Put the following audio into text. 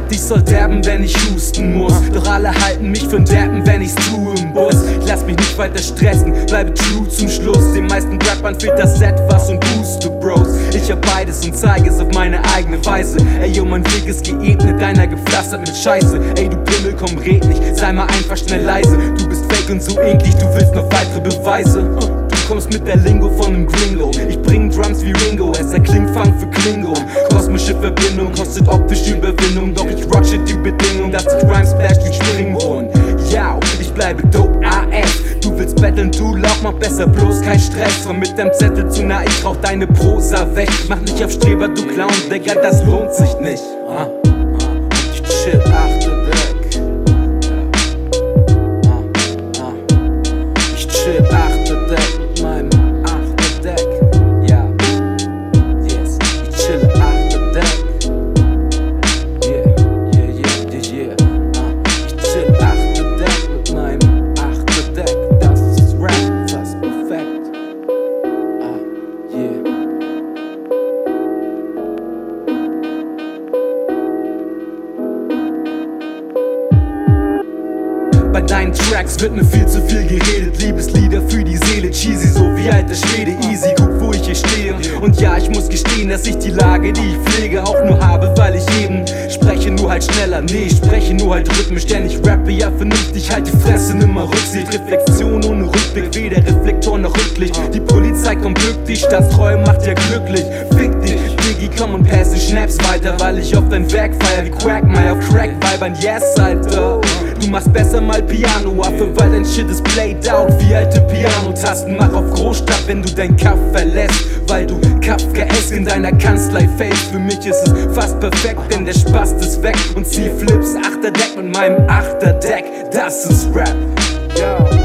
sagt, ich soll derben, wenn ich husten muss. Doch alle halten mich für 'n Derben, wenn ich's tue im Bus. Ich lass mich nicht weiter stressen, bleibe true zum Schluss. Den meisten Rappern fehlt das Etwas und Booste, Bros. Ich hab beides und zeige es auf meine eigene Weise. Ey, yo, mein Weg ist geebnet, deiner gepflastert mit Scheiße. Ey, du Pimmel, komm, red nicht, sei mal einfach schnell leise. Du bist fake und so eklig, du willst noch weitere Beweise. Du kommst mit der Lingo von nem Gringo. Ich bring Drums wie Ringo, es erklingt Funk für Klingo. Kosmische Verbindung, kostet optische Überwindung. Doch ich rock shit die Bedingung, dass ich Rhyme splash wie Springbrunnen. Ja, ich bleibe dope AF. Du willst betteln, du Lauch, mach besser bloß kein Stress. Komm mit deinem Zettel zu nah, ich rauch deine Prosa weg. Mach nicht auf Streber, du Clown, Digga, das lohnt sich nicht. Ich chill Achterdeck. Ich chill Achterdeck mit meinem Achterdeck. Ja, yes, ich chill Achterdeck. Yeah. Ich chill Achterdeck mit meinem Achterdeck. Das ist Rap, fast perfekt. Yeah. Bei deinen Tracks wird mir viel zu viel geredet. Liebeslieder für die Seele, cheesy, so wie alter Schwede. Easy, guck, wo ich hier stehe. Und ja, ich muss gestehen, dass ich die Lage, die ich pflege, auch nur habe, weil ich eben spreche, nur halt schneller. Nee, ich spreche nur halt rhythmisch, denn ich rappe ja vernünftig. Halt die Fresse, nimmer Rücksicht. Reflexion ohne Rückblick, weder Reflektor noch Rücklicht. Die Polizei kommt glücklich, Staatstreue macht ja glücklich. Fick dich, Diggi, komm und passe Schnaps weiter, weil ich auf dein Werk feier wie Quackmeier auf Crack-Weibern. Yes, Alter. Du machst besser mal Piano-Affe, weil dein Shit ist played out wie alte Pianotasten. Mach auf Großstadt, wenn du dein Kaff verlässt, weil du Kafkaesk in deiner Kanzlei fällst. Für mich ist es fast perfekt, denn der Spast ist weg und zieh Flips Achterdeck mit meinem Achterdeck. Das ist Rap. Ja.